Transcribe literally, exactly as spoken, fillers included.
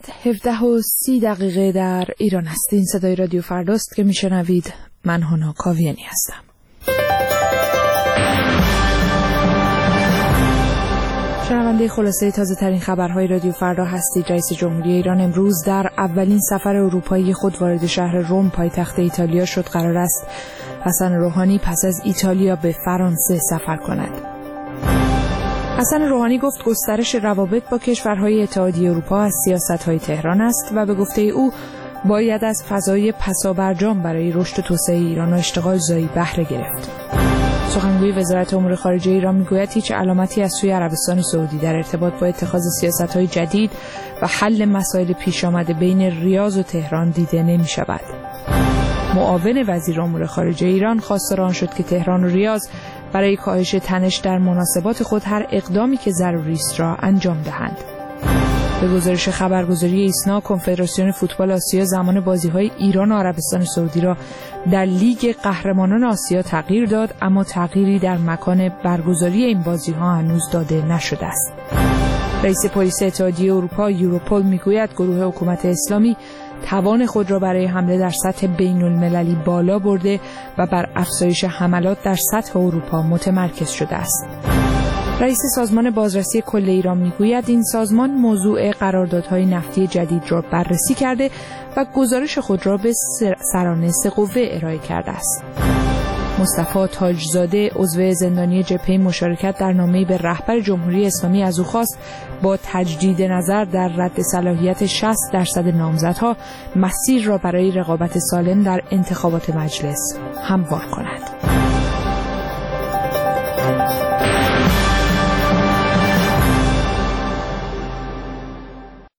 هفده و سی دقیقه در ایران است. این صدای رادیو فرداست که میشنوید. من هانا کاویانی هستم. شنونده خلاصه تازه ترین خبرهای رادیو فردا هستید. رئیس جمهوری ایران امروز در اولین سفر اروپایی خود وارد شهر روم پایتخت ایتالیا شد. قرار است حسن روحانی پس از ایتالیا به فرانسه سفر کند. حسن روحانی گفت گسترش روابط با کشورهای اتحادیه اروپا از سیاست‌های تهران است و به گفته او باید از فضای پسابرجام برای رشد و توسعه ایران و اشتغال زایی بهره گرفت. سخنگوی وزارت امور خارجه ایران میگوید هیچ علامتی از سوی عربستان سعودی در ارتباط با اتخاذ سیاست‌های جدید و حل مسائل پیش آمده بین ریاض و تهران دیده نمی‌شود. معاون وزیر امور خارجه ایران خواستار آن شد که تهران و ریاض برای کاهش تنش در مناسبات خود هر اقدامی که ضروری است را انجام دهند. به گزارش خبرگزاری ایسنا، کنفدراسیون فوتبال آسیا زمان بازی‌های ایران و عربستان سعودی را در لیگ قهرمانان آسیا تغییر داد، اما تغییری در مکان برگزاری این بازی‌ها هنوز داده نشده است. رئیس پلیس اتحادیه اروپا یوروپول میگوید گروه حکومت اسلامی توان خود را برای حمله در سطح بین المللی بالا برده و بر افزایش حملات در سطح اروپا متمرکز شده است. رئیس سازمان بازرسی کل ایران میگوید این سازمان موضوع قراردادهای نفتی جدید را بررسی کرده و گزارش خود را به سران سه قوه ارائه کرده است. مصطفی تاجزاده عضو زندانی جبهه مشارکت در نامه‌ای به رهبر جمهوری اسلامی از او خواست با تجدید نظر در رد صلاحیت شصت درصد نامزدها مسیر را برای رقابت سالم در انتخابات مجلس هموار کند.